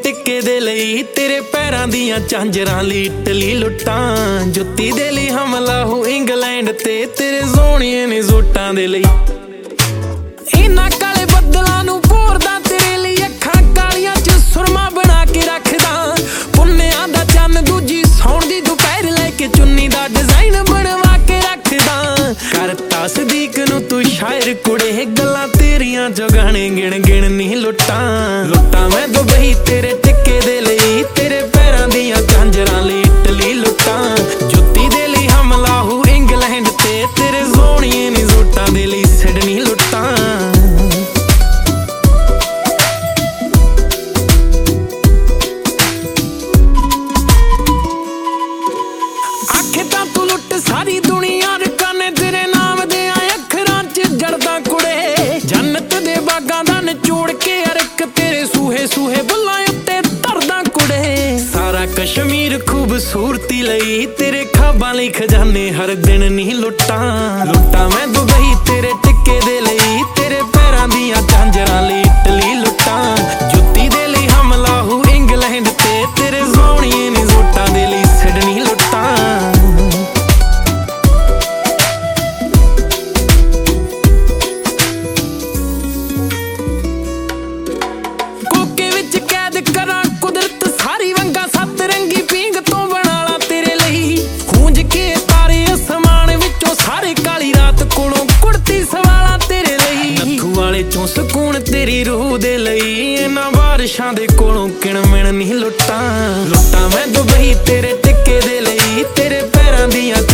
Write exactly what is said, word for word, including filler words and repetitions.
ਟਿੱਕੇ ਦੇ ਲਈ तेरे पैरां दियां झांजरां ਲਈ इटली लुट्टां जुत्ती दे ਲਈ हमला हो इंग्लैंड ते तेरे सोहणिए ने सूटां दे ਲਈ इन्हां काले बदलां नूं भोरदा तेरे ਲਈ ਅੱਖਾਂ ਕਾਲੀਆਂ ਚ ਸੁਰਮਾ बना के रखदा पुन्नियां दा चन्न दूजी सौण दी दुपहर ले के चुन्नी दा डिजाइन बनवा के रखदा करता सदीक नूं तू शायर कुड़े गल्लां तेरियां जो गाने गिण गिण नहीं लुट्टां लुट्टां मैं दुबई तेरे टिक्के दे ਲਈ तेरे पैरां दियां झांजरां ਲਈ इटली लुट्टां जुत्ती दे ਲਈ हमला हो इंग्लैंड ते तेरे सोहणिए नी सूटां दे ਲਈ सिडनी लुट्टां सारी दुनिया रकाने तेरे नाम दे आए अखरां च जड़दा कुड़े जन्नत दे बागां दा निचोड़ के हर इक तेरे सूहे सूहे बुल्लां उत्ते धरदा कुड़े सारा कश्मीर खूबसूरती लई तेरे खाबां लई खजाने हर दिन नहीं लुट्टां लुट्टां मैं दुबई तेरे टिक्के दे लई तेरे पैरां दियां झांजरां लई इटली लुट्टां जुत्ती दे लई हमला हो इंग्लैंड ते तेरे सोहणिए नी सूटां दे लई सिडनी लुट्टां चों सुकून तेरी रूह दे लई इन्हां बारिशां दे कोलों किण मिण नहीं लुट्टां लुट्टां मैं दुबई तेरे टिक्के दे लई तेरे पैरां दियां